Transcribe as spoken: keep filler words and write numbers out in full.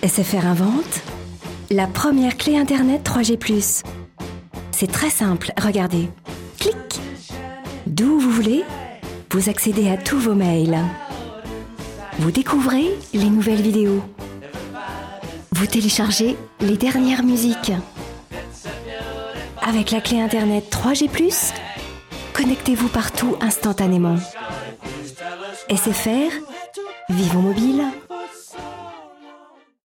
S F R invente la première clé Internet trois G plus. C'est très simple, regardez. Clic. D'où vous voulez, vous accédez à tous vos mails. Vous découvrez les nouvelles vidéos. Vous téléchargez les dernières musiques. Avec la clé Internet trois G plus, connectez-vous partout instantanément. S F R, vivons mobile.